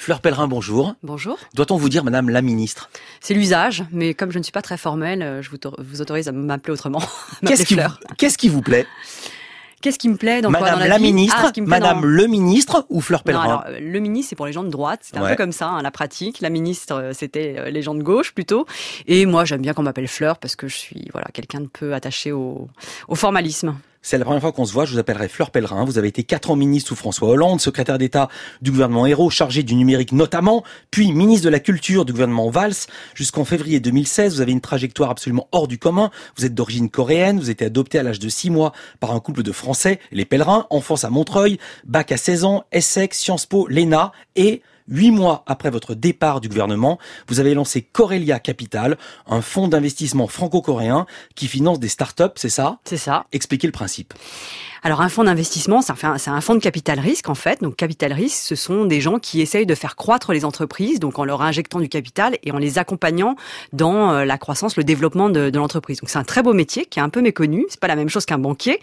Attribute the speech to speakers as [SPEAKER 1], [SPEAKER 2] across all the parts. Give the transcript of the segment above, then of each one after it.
[SPEAKER 1] Fleur Pellerin, bonjour.
[SPEAKER 2] Bonjour.
[SPEAKER 1] Doit-on vous dire Madame la Ministre?
[SPEAKER 2] C'est l'usage, mais comme je ne suis pas très formelle, je vous autorise à m'appeler autrement.
[SPEAKER 1] Qu'est-ce qui vous plaît?
[SPEAKER 2] Qu'est-ce qui me plaît dans
[SPEAKER 1] Madame
[SPEAKER 2] quoi, dans
[SPEAKER 1] la
[SPEAKER 2] vie
[SPEAKER 1] Ministre, Madame le Ministre ou Fleur Pellerin?
[SPEAKER 2] Non, alors, le ministre, c'est pour les gens de droite. C'était un peu comme ça, la pratique. La ministre, c'était les gens de gauche plutôt. Et moi, j'aime bien qu'on m'appelle Fleur parce que je suis quelqu'un de peu attaché au formalisme.
[SPEAKER 1] C'est la première fois qu'on se voit, je vous appellerai Fleur Pellerin. Vous avez été 4 ans ministre sous François Hollande, secrétaire d'État du gouvernement Ayrault, chargé du numérique notamment, puis ministre de la Culture du gouvernement Valls. Jusqu'en février 2016, vous avez une trajectoire absolument hors du commun. Vous êtes d'origine coréenne, vous avez été adopté à l'âge de 6 mois par un couple de Français, les Pellerins, enfance à Montreuil, bac à 16 ans, ESSEC, Sciences Po, l'ENA et 8 mois après votre départ du gouvernement, vous avez lancé Corelia Capital, un fonds d'investissement franco-coréen qui finance des startups, c'est ça?
[SPEAKER 2] C'est ça.
[SPEAKER 1] Expliquez le principe.
[SPEAKER 2] Alors un fonds d'investissement, c'est un fonds de capital risque en fait. Donc capital risque, ce sont des gens qui essayent de faire croître les entreprises, donc en leur injectant du capital et en les accompagnant dans la croissance, le développement de l'entreprise. Donc c'est un très beau métier qui est un peu méconnu. C'est pas la même chose qu'un banquier.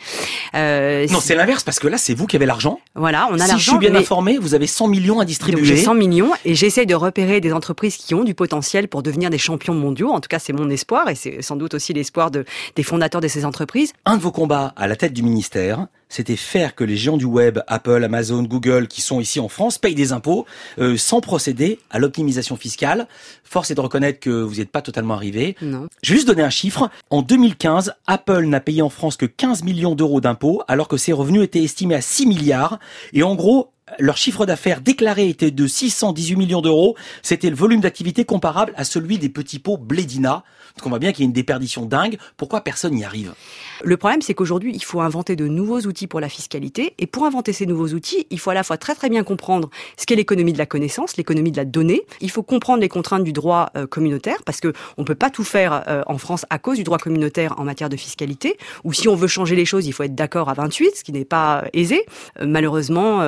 [SPEAKER 1] Non, c'est l'inverse parce que là, c'est vous qui avez l'argent.
[SPEAKER 2] Voilà, on a l'argent.
[SPEAKER 1] Si je suis bien informé, vous avez 100 millions à distribuer.
[SPEAKER 2] Donc j'ai 100 millions et j'essaye de repérer des entreprises qui ont du potentiel pour devenir des champions mondiaux. En tout cas, c'est mon espoir et c'est sans doute aussi l'espoir des fondateurs de ces entreprises.
[SPEAKER 1] Un de vos combats à la tête du ministère, c'était faire que les géants du web, Apple, Amazon, Google, qui sont ici en France, payent des impôts sans procéder à l'optimisation fiscale. Force est de reconnaître que vous n'êtes pas totalement arrivé.
[SPEAKER 2] Non.
[SPEAKER 1] Je vais juste donner un chiffre. En 2015, Apple n'a payé en France que 15 millions d'euros d'impôts, alors que ses revenus étaient estimés à 6 milliards. Et en gros, leur chiffre d'affaires déclaré était de 618 millions d'euros. C'était le volume d'activité comparable à celui des petits pots Blédina. Donc on voit bien qu'il y a une déperdition dingue. Pourquoi personne n'y arrive?
[SPEAKER 2] Le problème, c'est qu'aujourd'hui, il faut inventer de nouveaux outils pour la fiscalité. Et pour inventer ces nouveaux outils, il faut à la fois très très bien comprendre ce qu'est l'économie de la connaissance, l'économie de la donnée. Il faut comprendre les contraintes du droit communautaire, parce que on peut pas tout faire en France à cause du droit communautaire en matière de fiscalité. Ou si on veut changer les choses, il faut être d'accord à 28, ce qui n'est pas aisé. Malheureusement,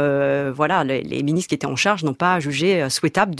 [SPEAKER 2] les ministres qui étaient en charge n'ont pas jugé souhaitable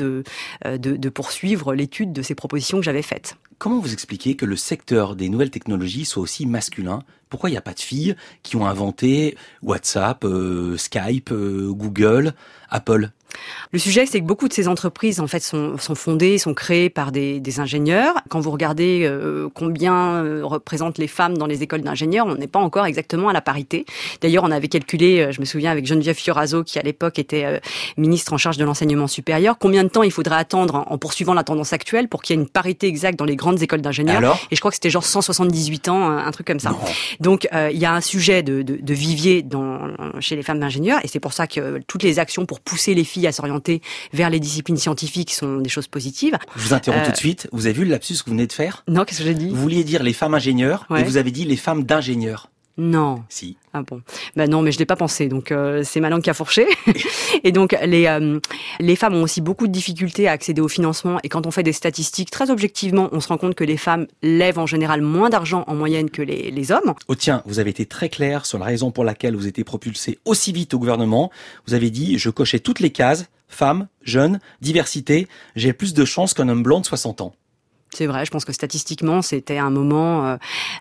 [SPEAKER 2] de poursuivre l'étude de ces propositions que j'avais faites.
[SPEAKER 1] Comment vous expliquez que le secteur des nouvelles technologies soit aussi masculin? Pourquoi il n'y a pas de filles qui ont inventé WhatsApp, Skype, Google, Apple?
[SPEAKER 2] Le sujet, c'est que beaucoup de ces entreprises, en fait, sont fondées, sont créées par des ingénieurs. Quand vous regardez combien représentent les femmes dans les écoles d'ingénieurs, on n'est pas encore exactement à la parité. D'ailleurs, on avait calculé, je me souviens, avec Geneviève Fioraso, qui à l'époque était ministre en charge de l'enseignement supérieur, combien de temps il faudrait attendre en poursuivant la tendance actuelle pour qu'il y ait une parité exacte dans les grandes écoles d'ingénieurs. Et je crois que c'était genre 178 ans, un truc comme ça.
[SPEAKER 1] Non.
[SPEAKER 2] Donc, il y a un sujet de vivier chez les femmes d'ingénieurs, et c'est pour ça que toutes les actions pour pousser les filles à s'orienter vers les disciplines scientifiques sont des choses positives.
[SPEAKER 1] Je vous interromps tout de suite. Vous avez vu le lapsus que vous venez de faire?
[SPEAKER 2] Non, qu'est-ce que j'ai dit?
[SPEAKER 1] Vous vouliez dire les femmes ingénieurs et vous avez dit les femmes d'ingénieurs.
[SPEAKER 2] Non.
[SPEAKER 1] Si.
[SPEAKER 2] Ah bon. Ben non, mais je l'ai pas pensé. Donc c'est ma langue qui a fourché. Et donc les femmes ont aussi beaucoup de difficultés à accéder au financement. Et quand on fait des statistiques très objectivement, on se rend compte que les femmes lèvent en général moins d'argent en moyenne que les hommes.
[SPEAKER 1] Oh tiens, vous avez été très clair sur la raison pour laquelle vous étiez propulsé aussi vite au gouvernement. Vous avez dit, je cochais toutes les cases, femmes, jeunes, diversité, j'ai plus de chances qu'un homme blanc de 60 ans.
[SPEAKER 2] C'est vrai, je pense que statistiquement, c'était un moment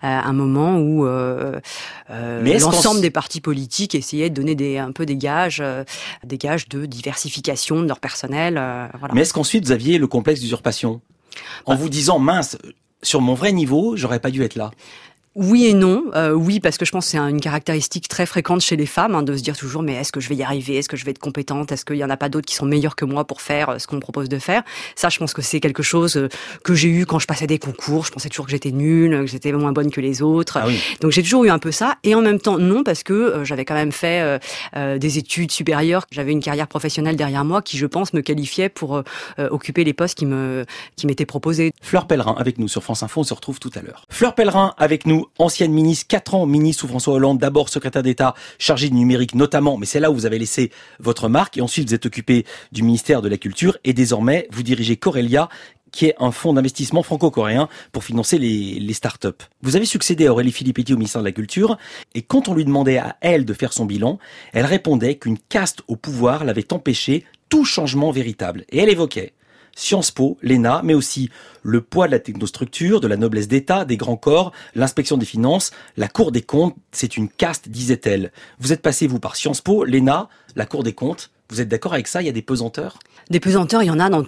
[SPEAKER 2] où l'ensemble des partis politiques essayaient de donner un peu des gages de diversification de leur personnel. Voilà.
[SPEAKER 1] Mais est-ce qu'ensuite vous aviez le complexe d'usurpation en vous disant mince, sur mon vrai niveau, j'aurais pas dû être là?
[SPEAKER 2] Oui et non. Oui, parce que je pense que c'est une caractéristique très fréquente chez les femmes, de se dire toujours mais est-ce que je vais y arriver? Est-ce que je vais être compétente? Est-ce qu'il y en a pas d'autres qui sont meilleurs que moi pour faire ce qu'on me propose de faire? Ça, je pense que c'est quelque chose que j'ai eu quand je passais des concours. Je pensais toujours que j'étais nulle, que j'étais moins bonne que les autres.
[SPEAKER 1] Ah oui.
[SPEAKER 2] Donc j'ai toujours eu un peu ça. Et en même temps, non, parce que j'avais quand même fait des études supérieures. J'avais une carrière professionnelle derrière moi qui, je pense, me qualifiait pour occuper les postes qui m'étaient proposés.
[SPEAKER 1] Fleur Pellerin avec nous sur France Info, on se retrouve tout à l'heure. Fleur Pellerin avec nous, ancienne ministre, 4 ans ministre sous François Hollande, d'abord secrétaire d'État chargé du numérique notamment, mais c'est là où vous avez laissé votre marque, et ensuite vous êtes occupé du ministère de la Culture, et désormais vous dirigez Corelia, qui est un fonds d'investissement franco-coréen pour financer les startups. Vous avez succédé à Aurélie Filippetti au ministère de la Culture, et quand on lui demandait à elle de faire son bilan, elle répondait qu'une caste au pouvoir l'avait empêché tout changement véritable. Et elle évoquait Sciences Po, l'ENA, mais aussi le poids de la technostructure, de la noblesse d'État, des grands corps, l'inspection des finances, la Cour des comptes, c'est une caste, disait-elle. Vous êtes passé, vous, par Sciences Po, l'ENA, la Cour des comptes. Vous êtes d'accord avec ça? Il y a des pesanteurs?
[SPEAKER 2] Des pesanteurs, il y en a dans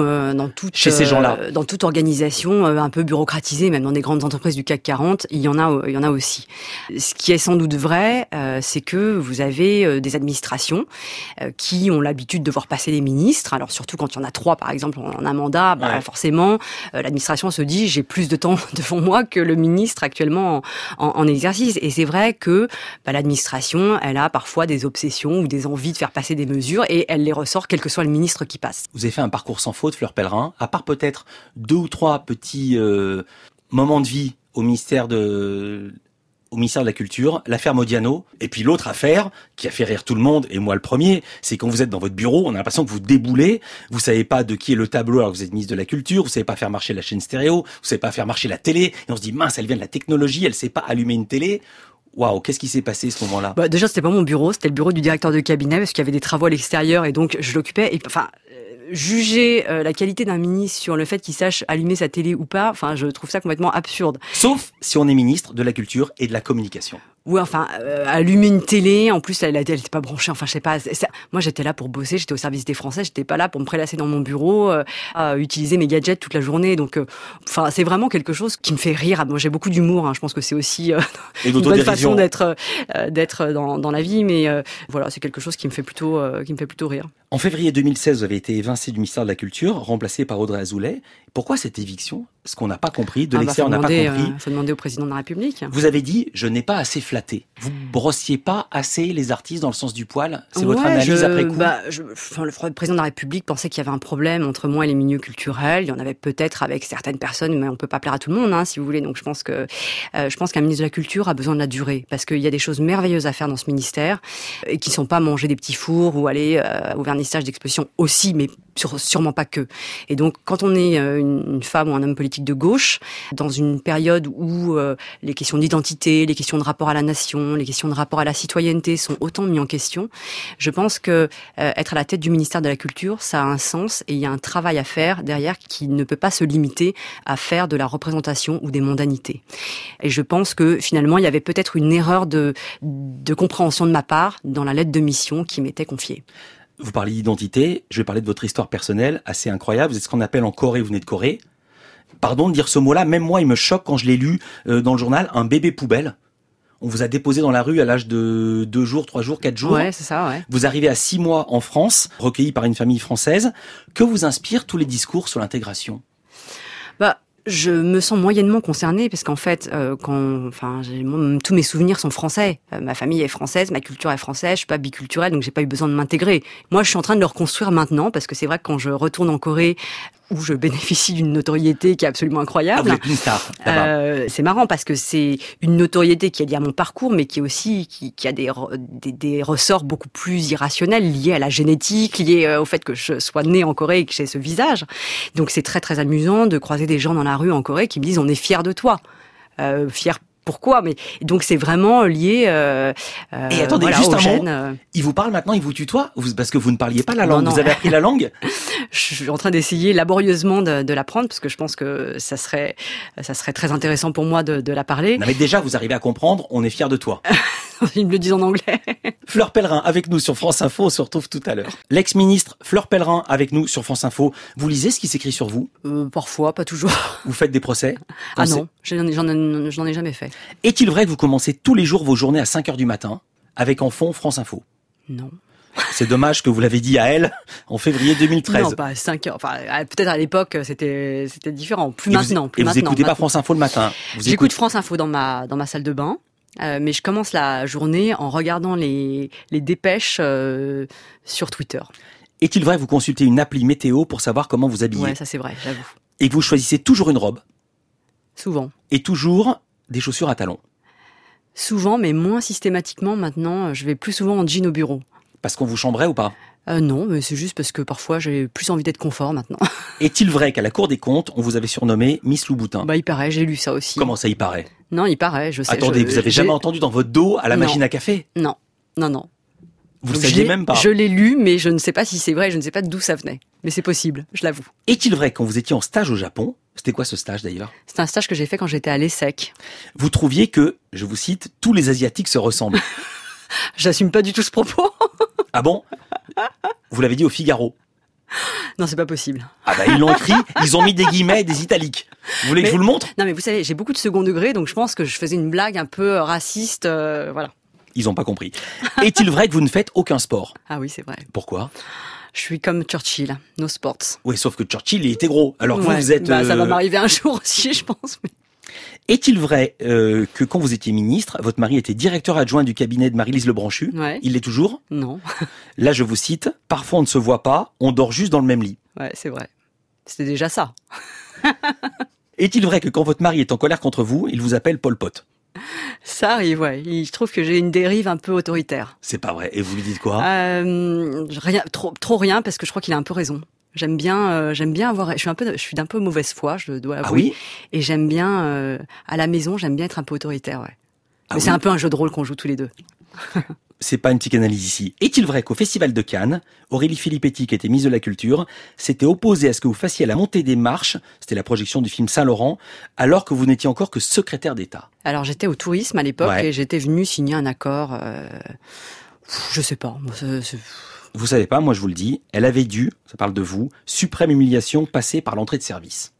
[SPEAKER 1] Chez ces gens-là.
[SPEAKER 2] Dans toute organisation un peu bureaucratisée, même dans des grandes entreprises du CAC 40, il y en a aussi. Ce qui est sans doute vrai, c'est que vous avez des administrations qui ont l'habitude de voir passer les ministres. Alors surtout quand il y en a 3, par exemple, en un mandat, forcément, l'administration se dit j'ai plus de temps devant moi que le ministre actuellement en exercice. Et c'est vrai que l'administration, elle a parfois des obsessions ou des envies de faire passer des mesures et elle les ressort quel que soit le ministre qui passe.
[SPEAKER 1] Vous avez fait un parcours sans faute, Fleur Pellerin, à part peut-être 2 ou 3 petits moments de vie au ministère de la Culture, l'affaire Modiano, et puis l'autre affaire qui a fait rire tout le monde, et moi le premier, c'est quand vous êtes dans votre bureau, on a l'impression que vous déboulez, vous savez pas de qui est le tableau alors que vous êtes ministre de la Culture, vous savez pas faire marcher la chaîne stéréo, vous savez pas faire marcher la télé, et on se dit mince, elle vient de la technologie, elle sait pas allumer une télé. Waouh, qu'est-ce qui s'est passé à ce moment-là?
[SPEAKER 2] Déjà, c'était pas mon bureau, c'était le bureau du directeur de cabinet parce qu'il y avait des travaux à l'extérieur et donc je l'occupais. Et juger la qualité d'un ministre sur le fait qu'il sache allumer sa télé ou pas, je trouve ça complètement absurde.
[SPEAKER 1] Sauf si on est ministre de la Culture et de la Communication.
[SPEAKER 2] Oui, allumer une télé, en plus, elle était pas branchée, je sais pas. Moi, j'étais là pour bosser, j'étais au service des Français, j'étais pas là pour me prélasser dans mon bureau, à utiliser mes gadgets toute la journée. Donc, c'est vraiment quelque chose qui me fait rire. Moi, j'ai beaucoup d'humour, je pense que c'est aussi une bonne façon d'être dans la vie, mais voilà, c'est quelque chose qui me fait plutôt rire.
[SPEAKER 1] En février 2016, vous avez été évincé du ministère de la Culture, remplacé par Audrey Azoulay. Pourquoi cette éviction? Ce qu'on n'a pas compris, de l'extérieur on n'a pas compris.
[SPEAKER 2] Faut demander au président de la République.
[SPEAKER 1] Vous avez dit, je n'ai pas assez flatté. Vous brossiez pas assez les artistes dans le sens du poil? C'est votre analyse après coup?
[SPEAKER 2] Le président de la République pensait qu'il y avait un problème entre moi et les milieux culturels. Il y en avait peut-être avec certaines personnes, mais on peut pas plaire à tout le monde, si vous voulez. Donc je pense qu'un ministre de la Culture a besoin de la durée, parce qu'il y a des choses merveilleuses à faire dans ce ministère et qui sont pas manger des petits fours ou aller au vernissage d'exposition aussi, mais sûrement pas que. Et donc, quand on est une femme ou un homme politique de gauche, dans une période où les questions d'identité, les questions de rapport à la nation, les questions de rapport à la citoyenneté sont autant mis en question, je pense que être à la tête du ministère de la Culture, ça a un sens et il y a un travail à faire derrière qui ne peut pas se limiter à faire de la représentation ou des mondanités. Et je pense que finalement, il y avait peut-être une erreur de compréhension de ma part dans la lettre de mission qui m'était confiée.
[SPEAKER 1] Vous parlez d'identité, je vais parler de votre histoire personnelle, assez incroyable. Vous êtes ce qu'on appelle en Corée, vous venez de Corée. Pardon de dire ce mot-là, même moi il me choque quand je l'ai lu dans le journal, un bébé poubelle. On vous a déposé dans la rue à l'âge de 2 jours, 3 jours, 4 jours.
[SPEAKER 2] Ouais, c'est ça, ouais.
[SPEAKER 1] Vous arrivez à 6 mois en France, recueilli par une famille française. Que vous inspirent tous les discours sur l'intégration?
[SPEAKER 2] Je me sens moyennement concernée parce qu'en fait, tous mes souvenirs sont français. Ma famille est française, ma culture est française, je suis pas biculturelle, donc j'ai pas eu besoin de m'intégrer. Moi, je suis en train de le reconstruire maintenant parce que c'est vrai que quand je retourne en Corée, où je bénéficie d'une notoriété qui est absolument incroyable.
[SPEAKER 1] Vous êtes une star.
[SPEAKER 2] C'est marrant parce que c'est une notoriété qui est liée à mon parcours, mais qui est aussi qui a des ressorts beaucoup plus irrationnels liés à la génétique, liés au fait que je sois née en Corée et que j'ai ce visage. Donc c'est très très amusant de croiser des gens dans la rue en Corée qui me disent on est fiers de toi. Fiers pourquoi? Mais donc c'est vraiment lié.
[SPEAKER 1] Et attendez, juste un mot. Il vous parle maintenant, il vous tutoie parce que vous ne parliez pas la langue.
[SPEAKER 2] Non.
[SPEAKER 1] Vous avez appris la langue?
[SPEAKER 2] Je suis en train d'essayer laborieusement de l'apprendre parce que je pense que ça serait très intéressant pour moi de la parler.
[SPEAKER 1] Non mais déjà vous arrivez à comprendre. On est fiers de toi.
[SPEAKER 2] Ils me le disent en anglais.
[SPEAKER 1] Fleur Pellerin avec nous sur France Info. On se retrouve tout à l'heure. L'ex-ministre Fleur Pellerin avec nous sur France Info. Vous lisez ce qui s'écrit sur vous?
[SPEAKER 2] Parfois, pas toujours.
[SPEAKER 1] Vous faites des procès?
[SPEAKER 2] Ah non, j'en ai jamais fait.
[SPEAKER 1] Est-il vrai que vous commencez tous les jours vos journées à 5h du matin avec en fond France Info?
[SPEAKER 2] Non.
[SPEAKER 1] C'est dommage que vous l'avez dit à elle en février 2013.
[SPEAKER 2] Non, pas 5 heures. Peut-être à l'époque, c'était différent. Plus maintenant.
[SPEAKER 1] Vous écoutez pas France Info le matin?
[SPEAKER 2] J'écoute France Info dans ma salle de bain. Mais je commence la journée en regardant les dépêches sur Twitter.
[SPEAKER 1] Est-il vrai que vous consultez une appli météo pour savoir comment vous habiller?
[SPEAKER 2] Ouais, ça c'est vrai, j'avoue.
[SPEAKER 1] Et que vous choisissez toujours une robe?
[SPEAKER 2] Souvent.
[SPEAKER 1] Et toujours des chaussures à talons?
[SPEAKER 2] Souvent, mais moins systématiquement maintenant. Je vais plus souvent en jean au bureau.
[SPEAKER 1] Parce qu'on vous chambrait ou pas?
[SPEAKER 2] Non, mais c'est juste parce que parfois j'ai plus envie d'être confort maintenant.
[SPEAKER 1] Est-il vrai qu'à la Cour des comptes, on vous avait surnommé Miss Louboutin?
[SPEAKER 2] Il paraît, j'ai lu ça aussi.
[SPEAKER 1] Comment ça, il paraît?
[SPEAKER 2] Non, il paraît, je sais.
[SPEAKER 1] Attendez, vous avez jamais entendu dans votre dos à la machine à café?
[SPEAKER 2] Non.
[SPEAKER 1] Vous le saviez même pas?
[SPEAKER 2] Je l'ai lu, mais je ne sais pas si c'est vrai, je ne sais pas d'où ça venait. Mais c'est possible, je l'avoue.
[SPEAKER 1] Est-il vrai que quand vous étiez en stage au Japon, c'était quoi ce stage d'ailleurs?
[SPEAKER 2] C'est un stage que j'ai fait quand j'étais à l'ESSEC.
[SPEAKER 1] Vous trouviez que, je vous cite, tous les Asiatiques se ressemblent?
[SPEAKER 2] J'assume pas du tout ce propos.
[SPEAKER 1] Ah bon? Vous l'avez dit au Figaro.
[SPEAKER 2] Non, c'est pas possible.
[SPEAKER 1] Ah bah ils l'ont écrit, ils ont mis des guillemets et des italiques. Vous voulez que je vous le montre?
[SPEAKER 2] Non, mais vous savez, j'ai beaucoup de second degré, donc je pense que je faisais une blague un peu raciste, voilà.
[SPEAKER 1] Ils ont pas compris. Est-il vrai que vous ne faites aucun sport?
[SPEAKER 2] Ah oui, c'est vrai.
[SPEAKER 1] Pourquoi?
[SPEAKER 2] Je suis comme Churchill, no sports.
[SPEAKER 1] Oui, sauf que Churchill, il était gros. Alors
[SPEAKER 2] Ouais,
[SPEAKER 1] vous êtes...
[SPEAKER 2] ça va m'arriver un jour aussi, je pense. Mais...
[SPEAKER 1] Est-il vrai que quand vous étiez ministre, votre mari était directeur adjoint du cabinet de Marie-Lise Lebranchu?
[SPEAKER 2] Ouais.
[SPEAKER 1] Il l'est toujours?
[SPEAKER 2] Non.
[SPEAKER 1] Là, je vous cite, « Parfois on ne se voit pas, on dort juste dans le même lit. »
[SPEAKER 2] Ouais, c'est vrai. C'était déjà ça.
[SPEAKER 1] Est-il vrai que quand votre mari est en colère contre vous, il vous appelle Pol Pot?
[SPEAKER 2] Ça arrive, ouais. Je trouve que j'ai une dérive un peu autoritaire.
[SPEAKER 1] C'est pas vrai. Et vous lui dites quoi?
[SPEAKER 2] Rien, trop rien, parce que je crois qu'il a un peu raison. J'aime bien avoir. Je suis d'un peu mauvaise foi, je dois avouer.
[SPEAKER 1] Ah oui?
[SPEAKER 2] Et j'aime bien à la maison, j'aime bien être un peu autoritaire, ouais.
[SPEAKER 1] Ah
[SPEAKER 2] Mais
[SPEAKER 1] oui?
[SPEAKER 2] c'est un peu un jeu de rôle qu'on joue tous les deux.
[SPEAKER 1] C'est pas une psychanalyse ici. Est-il vrai qu'au Festival de Cannes, Aurélie Filippetti, qui était ministre de la Culture, s'était opposée à ce que vous fassiez la montée des marches, c'était la projection du film Saint-Laurent, alors que vous n'étiez encore que secrétaire d'État?
[SPEAKER 2] Alors j'étais au tourisme à l'époque
[SPEAKER 1] Ouais.
[SPEAKER 2] et j'étais venue signer un accord. Je sais pas.
[SPEAKER 1] Vous savez pas, moi je vous le dis, elle avait dû, ça parle de vous, suprême humiliation, passer par l'entrée de service.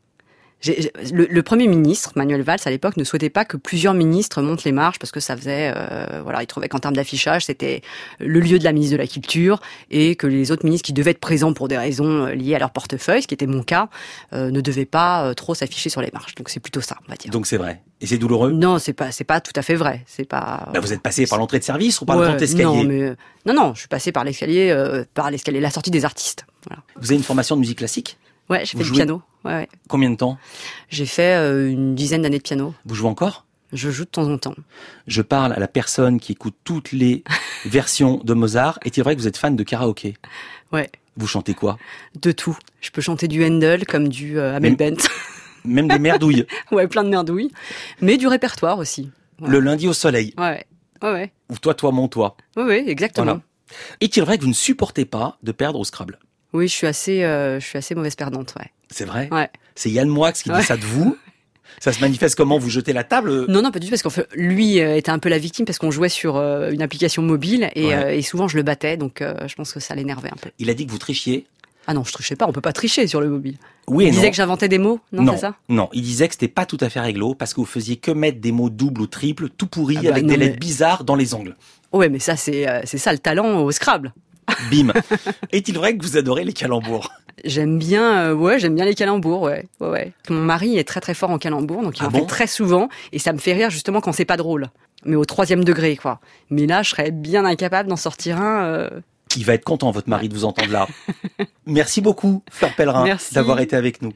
[SPEAKER 2] Le Premier ministre, Manuel Valls, à l'époque, ne souhaitait pas que plusieurs ministres montent les marches parce que ça faisait, il trouvait qu'en termes d'affichage, c'était le lieu de la ministre de la Culture et que les autres ministres qui devaient être présents pour des raisons liées à leur portefeuille, ce qui était mon cas, ne devaient pas trop s'afficher sur les marches. Donc c'est plutôt ça, on va dire.
[SPEAKER 1] Donc c'est vrai. Et c'est douloureux?
[SPEAKER 2] Non, c'est pas tout à fait vrai. C'est pas.
[SPEAKER 1] Bah, vous êtes passé par l'entrée de service ou par le
[SPEAKER 2] Ouais,
[SPEAKER 1] grand escalier?
[SPEAKER 2] Non, je suis passé par l'escalier, la sortie des artistes. Voilà.
[SPEAKER 1] Vous avez une formation de musique classique?
[SPEAKER 2] Ouais, j'ai fait du
[SPEAKER 1] jouez-
[SPEAKER 2] piano. Ouais.
[SPEAKER 1] Combien de temps?
[SPEAKER 2] J'ai fait une dizaine d'années de piano.
[SPEAKER 1] Vous jouez encore?
[SPEAKER 2] Je joue de temps en temps.
[SPEAKER 1] Je parle à la personne qui écoute toutes les versions de Mozart. Est-il vrai que vous êtes fan de karaoké?
[SPEAKER 2] Ouais.
[SPEAKER 1] Vous chantez quoi?
[SPEAKER 2] De tout. Je peux chanter du Handel comme du Amel Bent.
[SPEAKER 1] Même des merdouilles?
[SPEAKER 2] Ouais, plein de merdouilles. Mais du répertoire aussi. Ouais.
[SPEAKER 1] Le lundi au soleil?
[SPEAKER 2] Ouais.
[SPEAKER 1] Ou toi, mon toi?
[SPEAKER 2] Ouais, exactement.
[SPEAKER 1] Voilà. Est-il vrai que vous ne supportez pas de perdre au Scrabble?
[SPEAKER 2] Oui, je suis assez mauvaise perdante, ouais.
[SPEAKER 1] C'est vrai?
[SPEAKER 2] Ouais.
[SPEAKER 1] C'est Yann Moix qui dit ça de vous? Ça se manifeste comment? Vous jetez la table?
[SPEAKER 2] Non, pas du tout, parce qu'en fait, lui était un peu la victime parce qu'on jouait sur une application mobile et souvent je le battais, donc je pense que ça l'énervait un peu.
[SPEAKER 1] Il a dit que vous trichiez?
[SPEAKER 2] Ah non, je trichais pas, on peut pas tricher sur le mobile.
[SPEAKER 1] Oui et
[SPEAKER 2] Il
[SPEAKER 1] non.
[SPEAKER 2] disait que j'inventais des mots, non, c'est ça?
[SPEAKER 1] Non, il disait que c'était pas tout à fait réglo parce que vous faisiez que mettre des mots doubles ou triples, tout pourris,
[SPEAKER 2] Ah bah
[SPEAKER 1] avec
[SPEAKER 2] non,
[SPEAKER 1] des lettres
[SPEAKER 2] mais-
[SPEAKER 1] bizarres dans les ongles.
[SPEAKER 2] Ouais, mais ça, c'est ça le talent au Scrabble.
[SPEAKER 1] Bim. Est-il vrai que vous adorez les calembours?
[SPEAKER 2] J'aime bien les calembours, ouais. Mon mari est très très fort en calembours, donc il
[SPEAKER 1] Ah
[SPEAKER 2] en
[SPEAKER 1] bon
[SPEAKER 2] fait très souvent, et ça me fait rire justement quand c'est pas drôle. Mais au 3e degré, quoi. Mais là, je serais bien incapable d'en sortir un.
[SPEAKER 1] Il va être content, votre mari, de vous entendre là. Merci beaucoup, Fleur Pellerin,
[SPEAKER 2] Merci.
[SPEAKER 1] d'avoir été avec nous.